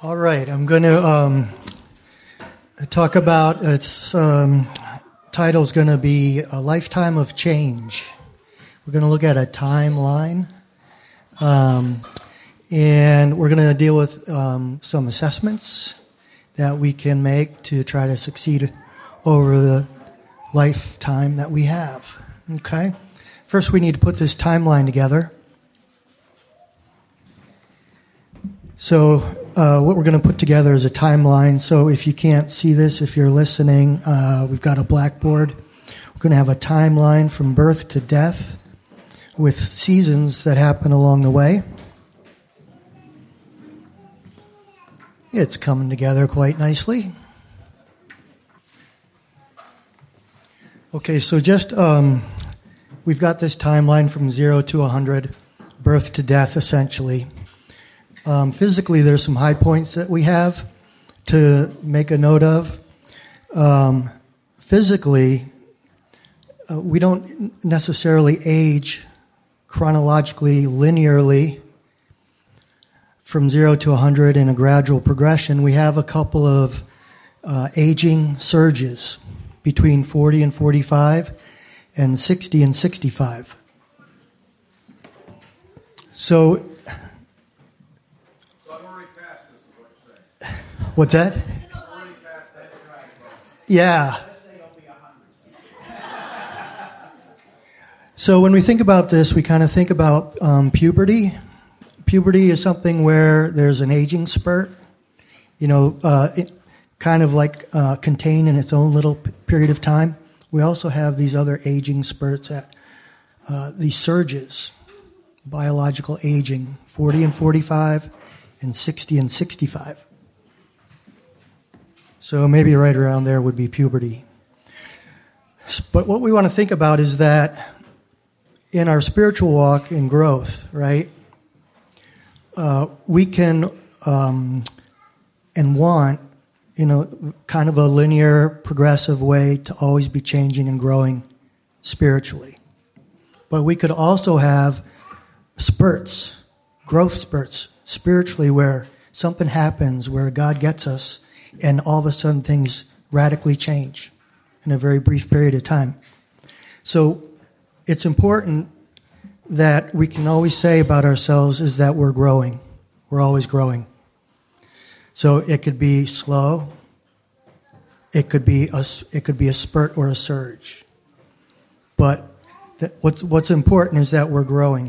All right, I'm going to talk about, its title is going to be A Lifetime of Change. We're going to look at a timeline, and we're going to deal with some assessments that we can make to try to succeed over the lifetime that we have. Okay? First, we need to put this timeline together. So what we're going to put together is a timeline. So if you can't see this, if you're listening, we've got a blackboard. We're going to have a timeline from birth to death with seasons that happen along the way. It's coming together quite nicely. Okay, so just we've got this timeline from 0 to 100, birth to death, essentially. Physically, there's some high points that we have to make a note of. Physically, we don't necessarily age chronologically, linearly, from 0 to 100 in a gradual progression. We have a couple of aging surges between 40 and 45 and 60 and 65. So, what's that? Yeah. So when we think about this, we kind of think about puberty. Puberty is something where there's an aging spurt, it kind of like contained in its own little period of time. We also have these other aging spurts at these surges, biological aging, 40 and 45 and 60 and 65. So maybe right around there would be puberty. But what we want to think about is that in our spiritual walk and growth, right, we can and want, kind of a linear, progressive way to always be changing and growing spiritually. But we could also have spurts, growth spurts, spiritually, where something happens, where God gets us, and all of a sudden things radically change in a very brief period of time. So it's important that we can always say about ourselves is that we're growing. We're always growing. So it could be slow. It could be a spurt or a surge. But what's important is that we're growing.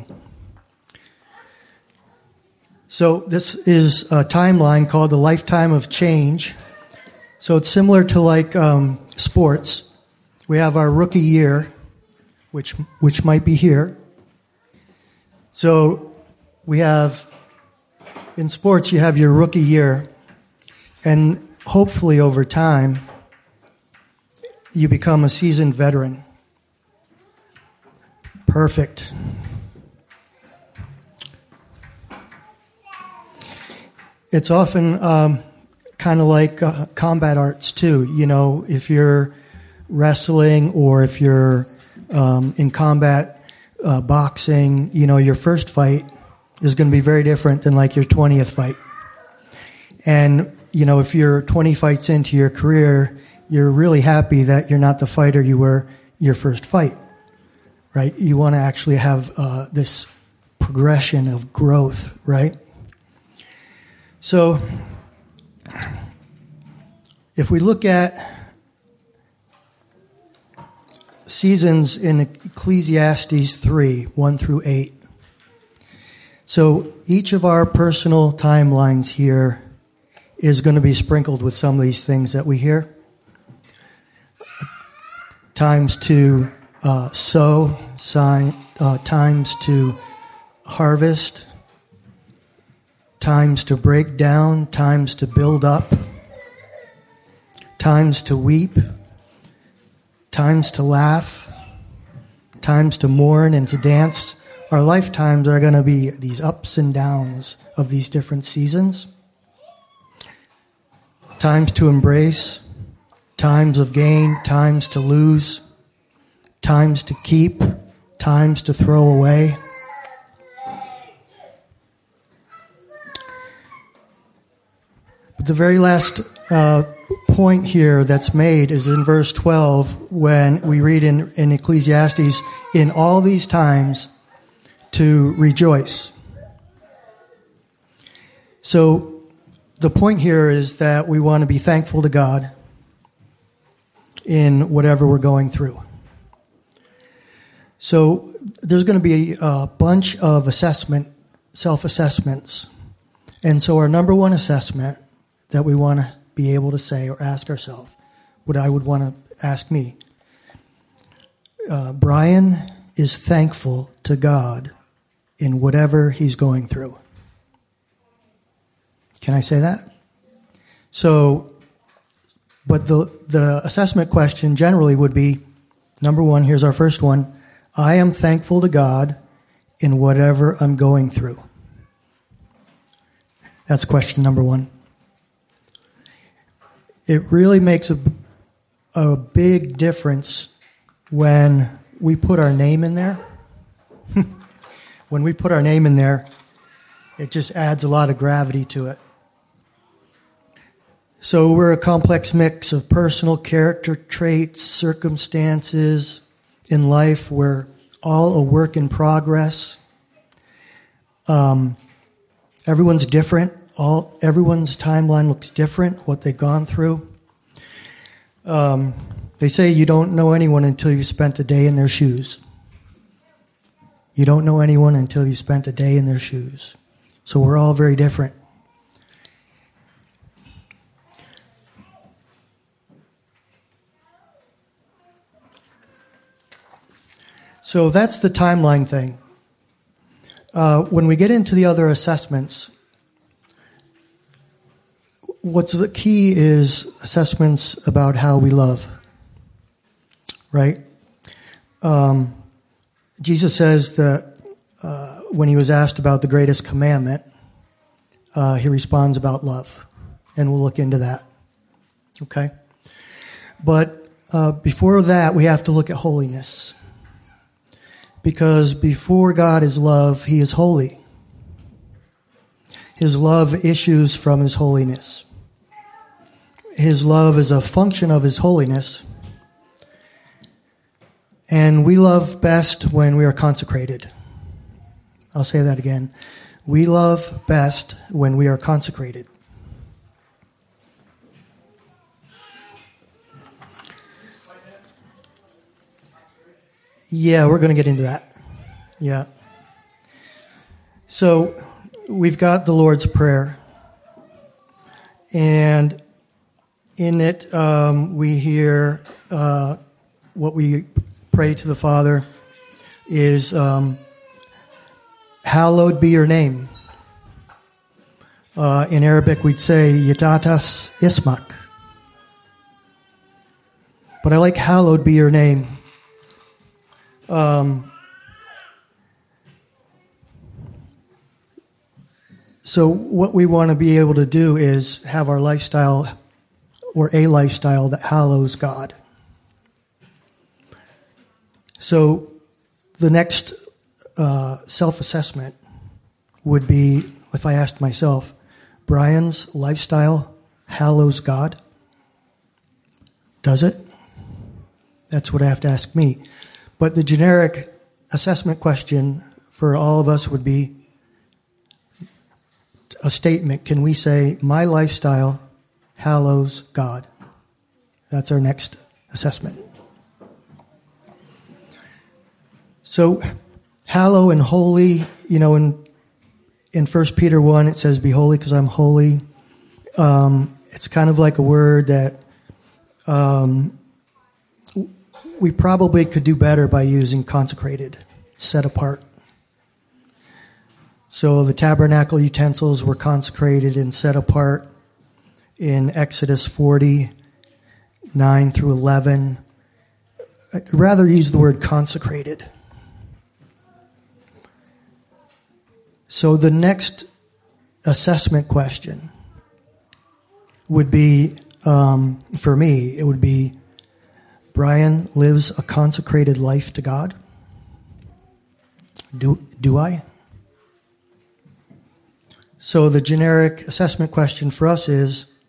So this is a timeline called the Lifetime of Change. So it's similar to like sports. We have our rookie year, which might be here. So we have, in sports, you have your rookie year, and hopefully over time, you become a seasoned veteran. Perfect. It's often kind of like combat arts, too. If you're wrestling or if you're in combat boxing, your first fight is going to be very different than like your 20th fight. And, if you're 20 fights into your career, you're really happy that you're not the fighter you were your first fight, right? You want to actually have this progression of growth, right? So, if we look at seasons in Ecclesiastes 3, 1 through 8, so each of our personal timelines here is going to be sprinkled with some of these things that we hear. Times to sow, times to harvest, times to break down, times to build up, times to weep, times to laugh, times to mourn and to dance. Our lifetimes are going to be these ups and downs of these different seasons. Times to embrace, times of gain, times to lose, times to keep, times to throw away. the very last point here that's made is in verse 12 when we read in Ecclesiastes, in all these times to rejoice. So the point here is that we want to be thankful to God in whatever we're going through. So there's going to be a bunch of self-assessments. And so our number one assessment that we want to be able to say or ask ourselves, what I would want to ask me, Brian is thankful to God in whatever he's going through. Can I say that? So, but the assessment question generally would be, number one, here's our first one, I am thankful to God in whatever I'm going through. That's question number one. It really makes a big difference when we put our name in there. When we put our name in there, it just adds a lot of gravity to it. So we're a complex mix of personal character traits, circumstances in life. We're all a work in progress. Everyone's different. Everyone's timeline looks different, what they've gone through. They say you don't know anyone until you've spent a day in their shoes. You don't know anyone until you've spent a day in their shoes. So we're all very different. So that's the timeline thing. When we get into the other assessments, what's the key is assessments about how we love, right? Jesus says that when he was asked about the greatest commandment, he responds about love, and we'll look into that, okay? But before that, we have to look at holiness. Because before God is love, he is holy. His love issues from his holiness. His love is a function of his holiness. And we love best when we are consecrated. I'll say that again. We love best when we are consecrated. Yeah, we're going to get into that. Yeah. So we've got the Lord's Prayer. And in it, we hear what we pray to the Father is, hallowed be your name. In Arabic, we'd say, Yatatas Ismak. But I like hallowed be your name. So what we want to be able to do is have our lifestyle or a lifestyle that hallows God. So the next self-assessment would be, if I asked myself, Brian's lifestyle hallows God? Does it? That's what I have to ask me. But the generic assessment question for all of us would be a statement. Can we say, my lifestyle hallows God? That's our next assessment. So, hallow and holy, in 1 Peter 1, it says, be holy because I'm holy. It's kind of like a word that we probably could do better by using consecrated, set apart. So the tabernacle utensils were consecrated and set apart in Exodus 40, 9 through 11. I'd rather use the word consecrated. So the next assessment question would be, for me, it would be, Brian lives a consecrated life to God? Do I? So the generic assessment question for us is,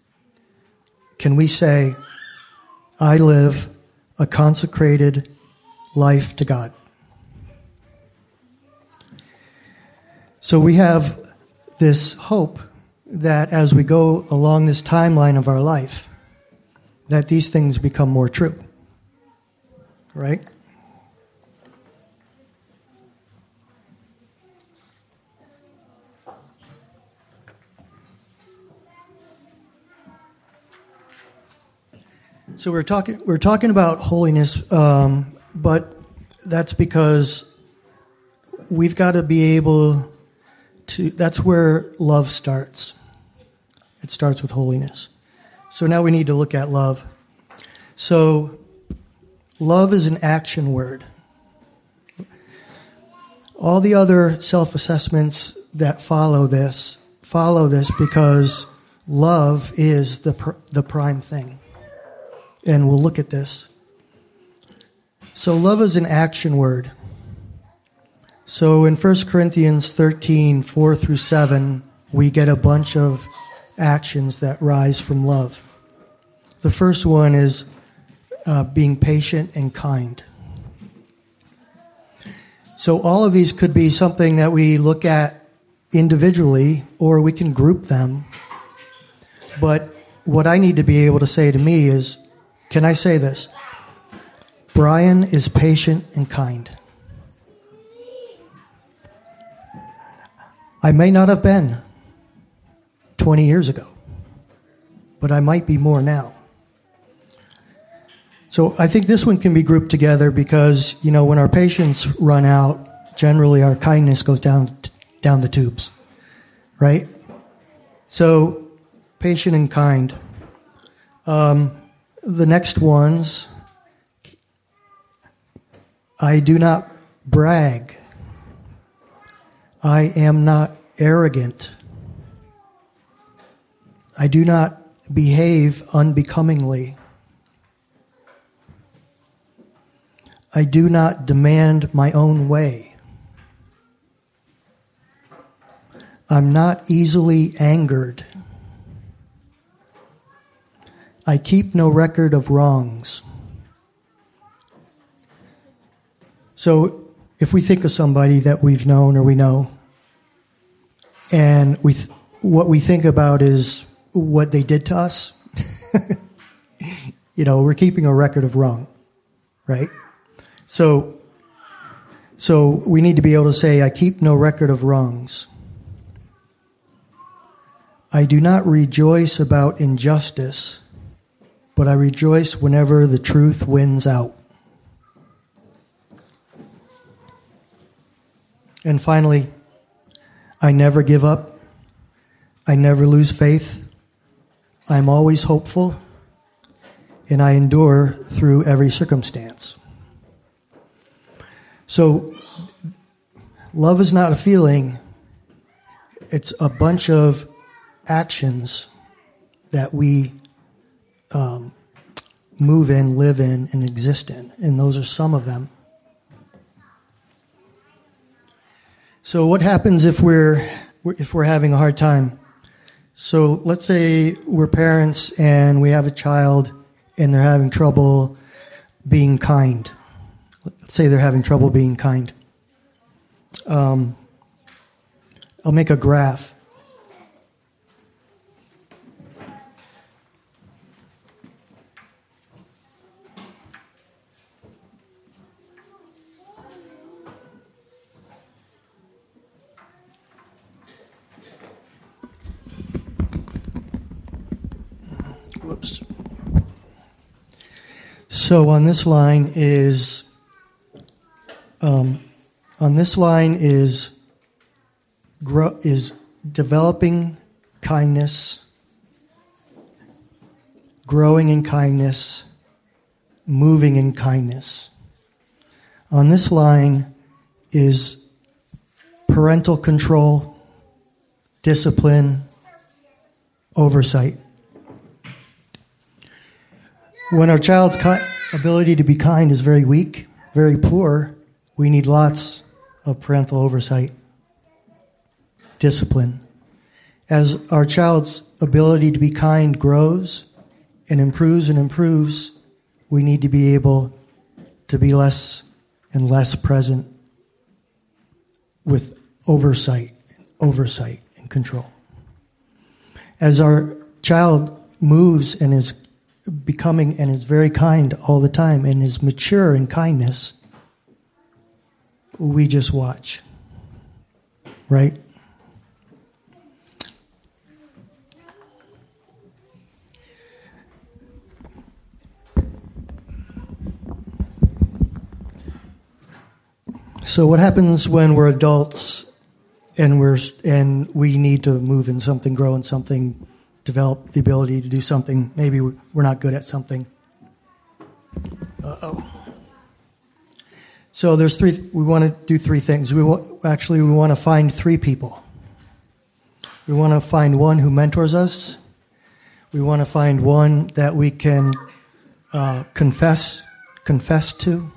can we say, I live a consecrated life to God? So we have this hope that as we go along this timeline of our life, that these things become more true. Right? So we're talking about holiness, but that's because we've got to be able to. That's where love starts. It starts with holiness. So now we need to look at love. So love is an action word. All the other self-assessments that follow this because love is the prime thing. And we'll look at this. So love is an action word. So in 1 Corinthians 13, 4 through 7, we get a bunch of actions that rise from love. The first one is being patient and kind. So all of these could be something that we look at individually, or we can group them. But what I need to be able to say to me is, can I say this? Brian is patient and kind. I may not have been 20 years ago, but I might be more now. So I think this one can be grouped together because, when our patience run out, generally our kindness goes down the tubes, right? So patient and kind. The next ones, I do not brag. I am not arrogant. I do not behave unbecomingly. I do not demand my own way. I'm not easily angered. I keep no record of wrongs. So if we think of somebody that we've known or we know, and what we think about is what they did to us, we're keeping a record of wrong, right? So we need to be able to say, I keep no record of wrongs. I do not rejoice about injustice, but I rejoice whenever the truth wins out. And finally, I never give up. I never lose faith. I'm always hopeful. And I endure through every circumstance. So, love is not a feeling. It's a bunch of actions that we move in, live in, and exist in. And those are some of them. So what happens if we're having a hard time? So let's say we're parents and we have a child and they're having trouble being kind. Let's say they're having trouble being kind. I'll make a graph. Whoops. So on this line is developing kindness, growing in kindness, moving in kindness. On this line is parental control, discipline, oversight. When our child's ability to be kind is very weak, very poor, we need lots of parental oversight, discipline. As our child's ability to be kind grows and improves, we need to be able to be less and less present with oversight and control. As our child moves and is becoming and is very kind all the time and is mature in kindness, we just watch. Right? So what happens when we're adults and we need to move in something, grow in something, develop the ability to do something? Maybe we're not good at something. So we want to do three things. We want to find three people. We want to find one who mentors us. We want to find one that we can confess to.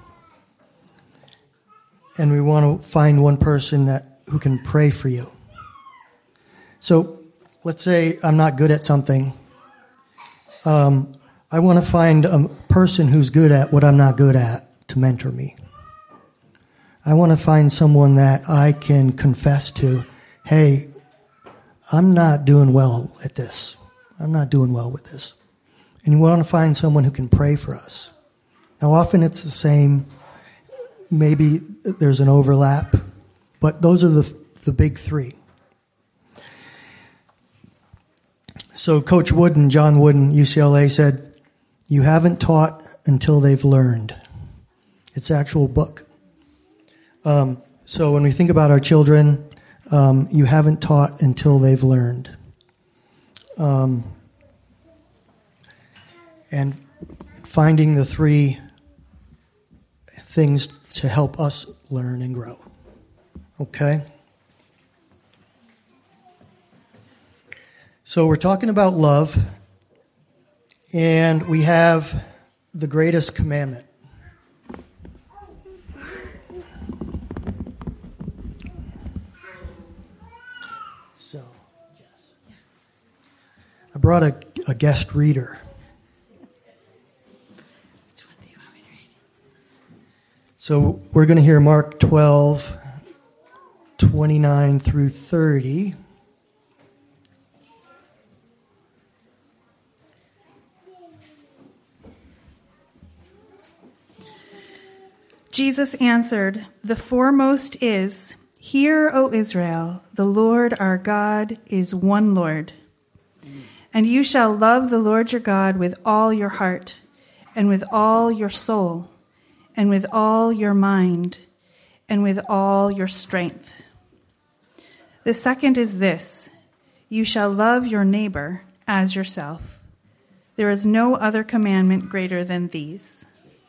And we want to find one person who can pray for you. So let's say I'm not good at something. I want to find a person who's good at what I'm not good at to mentor me. I want to find someone that I can confess to, hey, I'm not doing well at this. I'm not doing well with this. And we want to find someone who can pray for us. Now, often it's the same. Maybe there's an overlap, but those are the big three. So Coach Wooden, John Wooden, UCLA, said, "You haven't taught until they've learned." It's an actual book. So when we think about our children, you haven't taught until they've learned. And finding the three things to help us learn and grow. Okay? So we're talking about love, and we have the greatest commandment. So, yes. I brought a guest reader. So we're going to hear Mark 12, 29 through 30. Jesus answered, "The foremost is, 'Hear, O Israel, the Lord our God is one Lord. And you shall love the Lord your God with all your heart, and with all your soul, and with all your mind, and with all your strength. The second is this, you shall love your neighbor as yourself. There is no other commandment greater than these."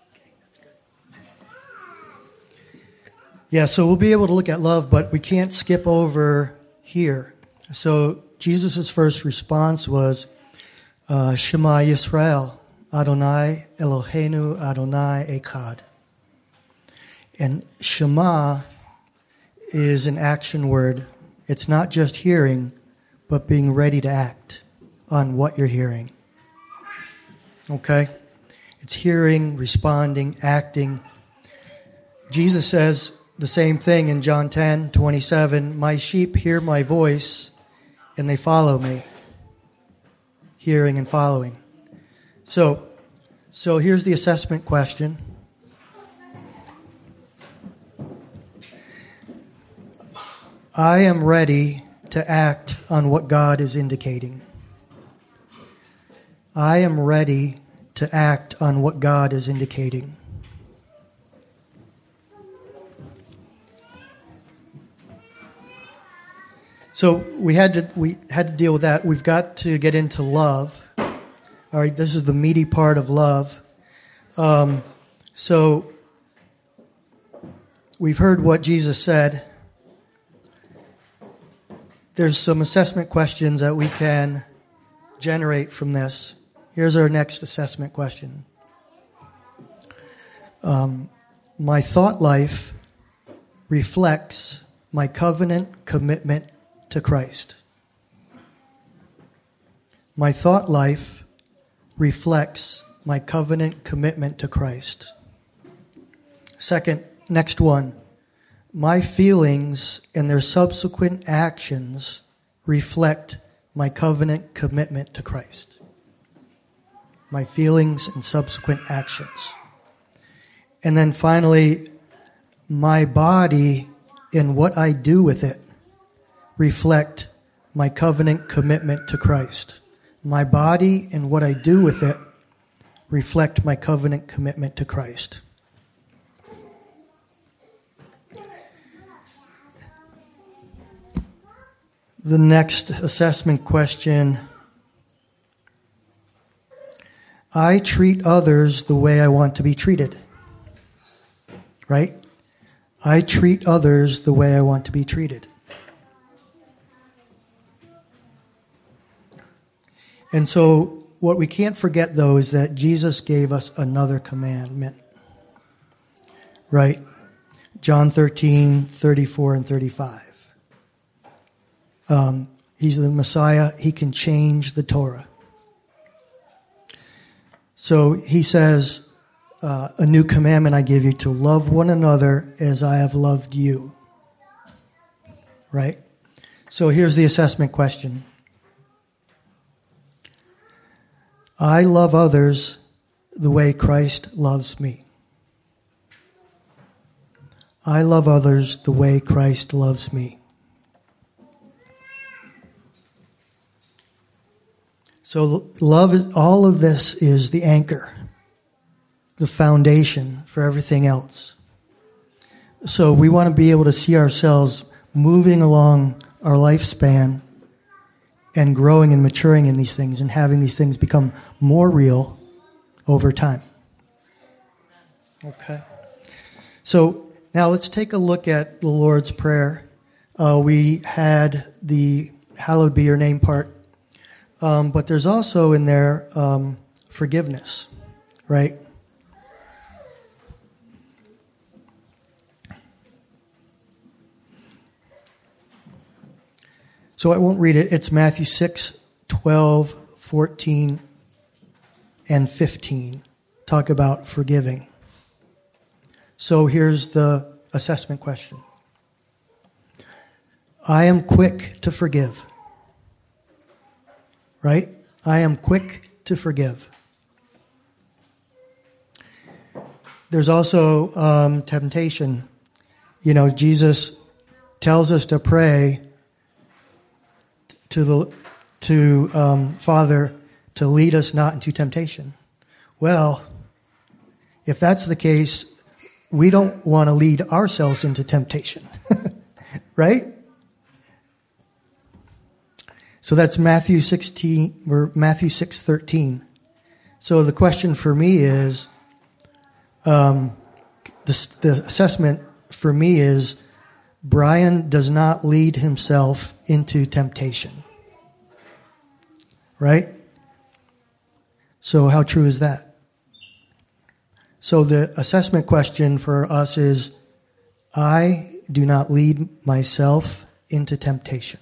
Yeah, so we'll be able to look at love, but we can't skip over here. So Jesus' first response was, Shema Yisrael, Adonai Eloheinu Adonai Echad. And Shema is an action word. It's not just hearing, but being ready to act on what you're hearing. Okay? It's hearing, responding, acting. Jesus says the same thing in John 10:27. My sheep hear my voice, and they follow me. Hearing and following. So here's the assessment question. I am ready to act on what God is indicating. I am ready to act on what God is indicating. So we had to deal with that. We've got to get into love. All right, this is the meaty part of love. So we've heard what Jesus said. There's some assessment questions that we can generate from this. Here's our next assessment question. My thought life reflects my covenant commitment to Christ. My thought life reflects my covenant commitment to Christ. Second, next one. My feelings and their subsequent actions reflect my covenant commitment to Christ. My feelings and subsequent actions. And then finally, my body and what I do with it reflect my covenant commitment to Christ. My body and what I do with it reflect my covenant commitment to Christ. The next assessment question. I treat others the way I want to be treated. Right? I treat others the way I want to be treated. And so what we can't forget, though, is that Jesus gave us another commandment. Right? John 13:34 and 35. He's the Messiah. He can change the Torah. So he says, a new commandment I give you, to love one another as I have loved you. Right? So here's the assessment question. I love others the way Christ loves me. I love others the way Christ loves me. So love, all of this is the anchor, the foundation for everything else. So we want to be able to see ourselves moving along our lifespan and growing and maturing in these things and having these things become more real over time. Okay. So now let's take a look at the Lord's Prayer. We had the hallowed be your name part. But there's also in there forgiveness, right? So I won't read it. It's Matthew 6:12, 14, and 15. Talk about forgiving. So here's the assessment question. I am quick to forgive. Right? I am quick to forgive. There's also temptation. You know, Jesus tells us to pray to Father to lead us not into temptation. Well, if that's the case, we don't want to lead ourselves into temptation. Right? So that's Matthew 6:13. So the question for me is, the assessment for me is, Brian does not lead himself into temptation. Right? So how true is that? So the assessment question for us is, I do not lead myself into temptation.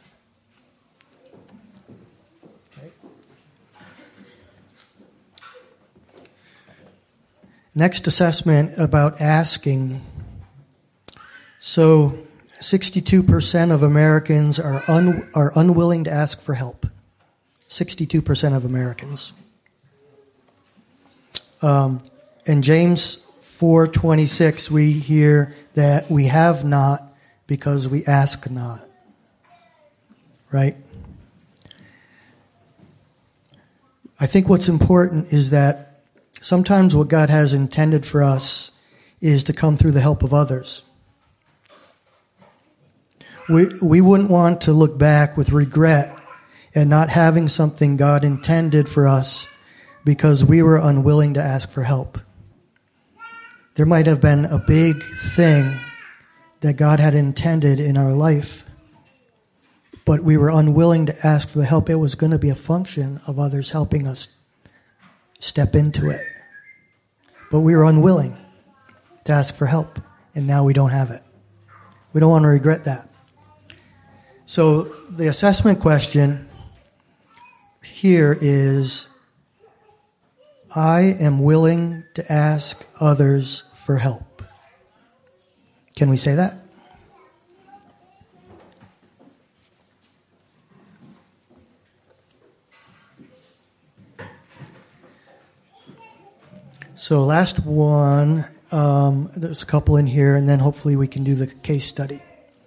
Next assessment about asking. So 62% of Americans are unwilling to ask for help. 62% of Americans. In James 4:26, we hear that we have not because we ask not. Right? I think what's important is that sometimes what God has intended for us is to come through the help of others. We wouldn't want to look back with regret at not having something God intended for us because we were unwilling to ask for help. There might have been a big thing that God had intended in our life, but we were unwilling to ask for the help. It was going to be a function of others helping us step into it. But we were unwilling to ask for help, and now we don't have it. We don't want to regret that. So the assessment question here is, I am willing to ask others for help. Can we say that? So last one, there's a couple in here, and then hopefully we can do the case study.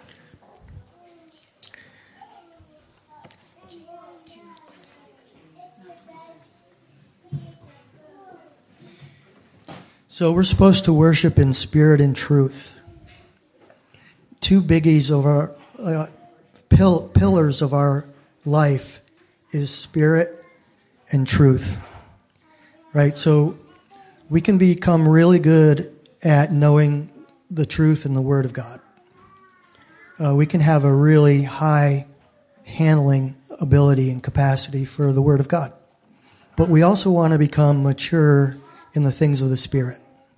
So we're supposed to worship in spirit and truth. Two biggies of our pillars of our life is spirit and truth, right? So we can become really good at knowing the truth and the Word of God. We can have a really high handling ability and capacity for the Word of God. But we also want to become mature in the things of the Spirit.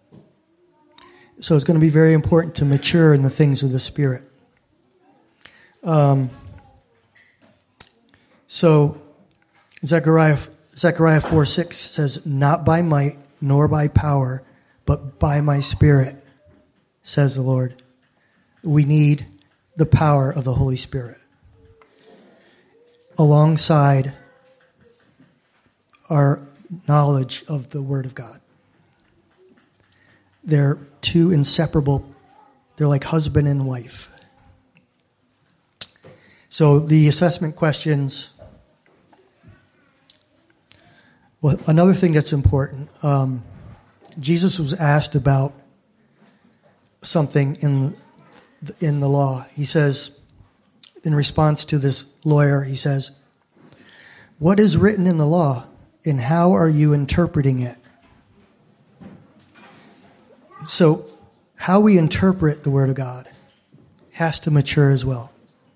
So it's going to be very important to mature in the things of the Spirit. So Zechariah 4:6 says, "Not by might nor by power, but by my Spirit, says the Lord." We need the power of the Holy Spirit alongside our knowledge of the Word of God. They're two inseparable, they're like husband and wife. So the assessment questions. Well, another thing that's important, Jesus was asked about something in the law. He says, in response to this lawyer, he says, "What is written in the law, and how are you interpreting it?" So how we interpret the Word of God has to mature as well.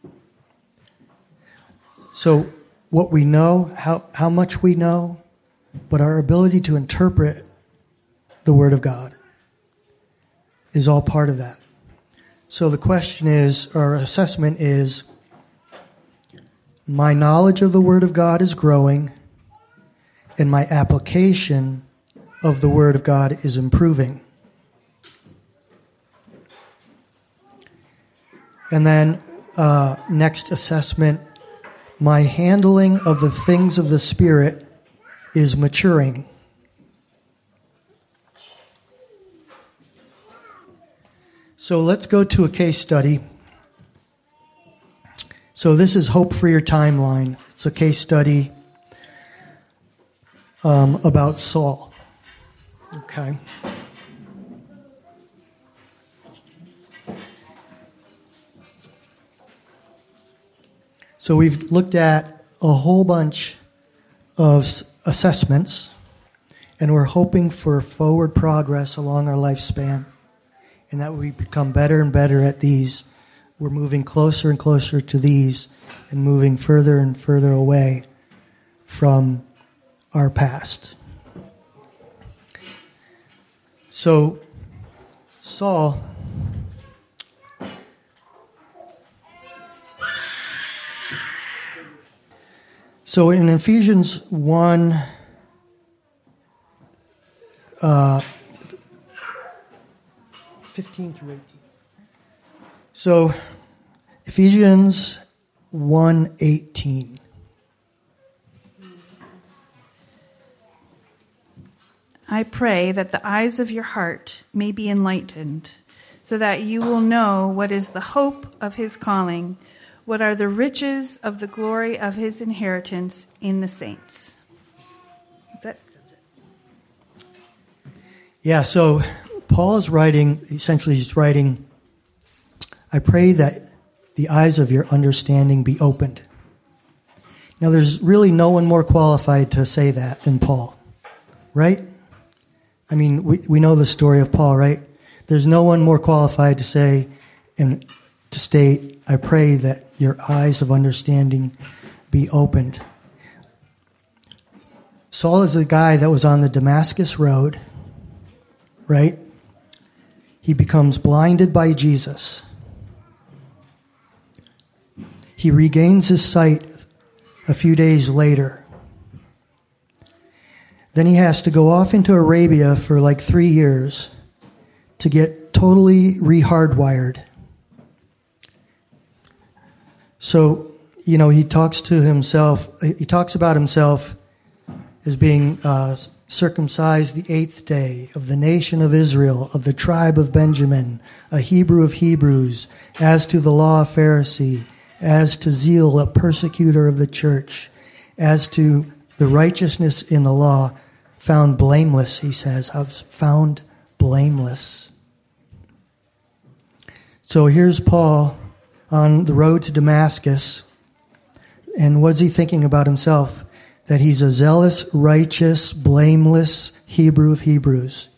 So what we know, how much we know, but our ability to interpret the Word of God is all part of that. So the question is, our assessment is, my knowledge of the Word of God is growing, and my application of the Word of God is improving. And then next assessment, my handling of the things of the Spirit is maturing. So let's go to a case study. So this is Hope for Your Timeline. It's a case study about Saul. Okay. So we've looked at a whole bunch of assessments, and we're hoping for forward progress along our lifespan, and that we become better and better at these. We're moving closer and closer to these and moving further and further away from our past. So Saul, so in Ephesians 1, 15 through 18. So Ephesians 1:18. I pray that the eyes of your heart may be enlightened, so that you will know what is the hope of his calling, what are the riches of the glory of his inheritance in the saints. That's it. Yeah, so Paul is writing, essentially he's writing, I pray that the eyes of your understanding be opened. Now there's really no one more qualified to say that than Paul, right? I mean, we know the story of Paul, right? There's no one more qualified to say and to state, I pray that your eyes of understanding be opened. Saul is a guy that was on the Damascus Road, right? He becomes blinded by Jesus. He regains his sight a few days later. Then he has to go off into Arabia for like 3 years to get totally re-hardwired. So, he talks about himself as being circumcised the 8th day of the nation of Israel, of the tribe of Benjamin, a Hebrew of Hebrews, as to the law, a Pharisee, as to zeal, a persecutor of the church, as to the righteousness in the law, found blameless, he says. I've found blameless. So here's Paul on the road to Damascus. And what's he thinking about himself? That he's a zealous, righteous, blameless Hebrew of Hebrews.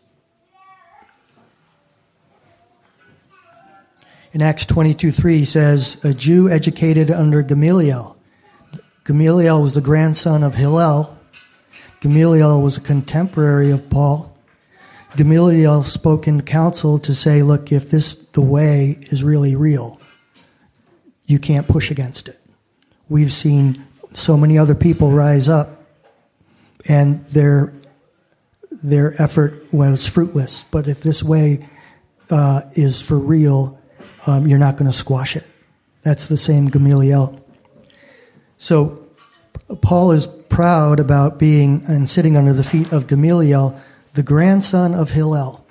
In Acts 22:3 he says, a Jew educated under Gamaliel. Gamaliel was the grandson of Hillel. Gamaliel was a contemporary of Paul. Gamaliel spoke in council to say, look, if the way is really real, you can't push against it. We've seen so many other people rise up, and their effort was fruitless. But if this way is for real, you're not going to squash it. That's the same Gamaliel. So Paul is proud about being and sitting under the feet of Gamaliel, the grandson of Hillel.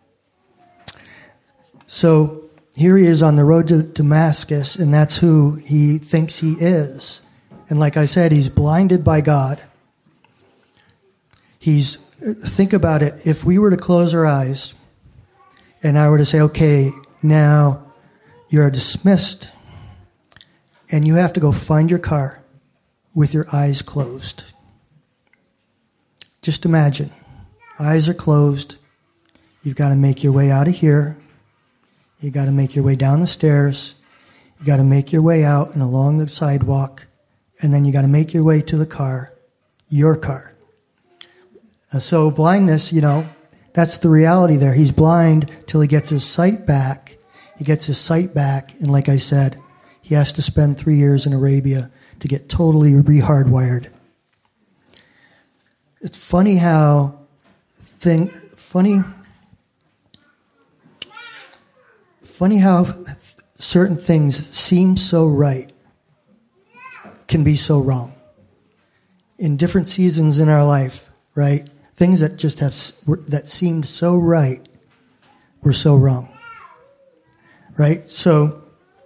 So here he is on the road to Damascus, and that's who he thinks he is. And like I said, he's blinded by God. Think about it. If we were to close our eyes and I were to say, okay, now you're dismissed and you have to go find your car with your eyes closed. Just imagine. Eyes are closed. You've got to make your way out of here. You've got to make your way down the stairs. You've got to make your way out and along the sidewalk. And then you got to make your way to the car, your car. So blindness, that's the reality there. He's blind till he gets his sight back. He gets his sight back, and like I said, he has to spend 3 years in Arabia to get totally re-hardwired. It's funny how certain things seem so right can be so wrong. In different seasons in our life, right? Things that that seemed so right were so wrong. Right? So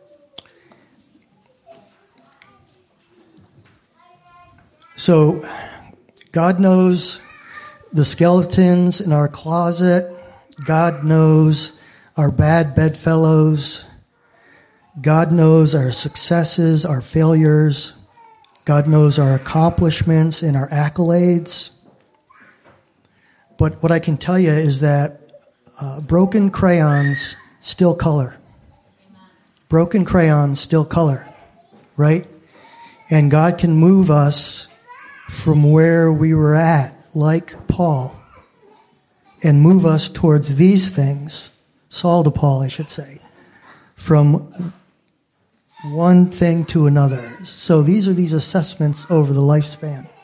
God knows the skeletons in our closet. God knows our bad bedfellows. God knows our successes, our failures. God knows our accomplishments and our accolades. But what I can tell you is that broken crayons still color. Broken crayons still color, right? And God can move us from where we were at, like Paul, and move us towards these things, Saul to Paul, I should say, from one thing to another. So these are these assessments over the lifespan.